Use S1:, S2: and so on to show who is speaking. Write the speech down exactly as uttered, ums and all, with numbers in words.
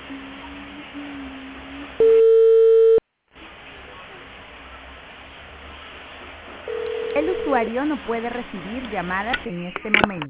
S1: El usuario no puede recibir llamadas en este momento.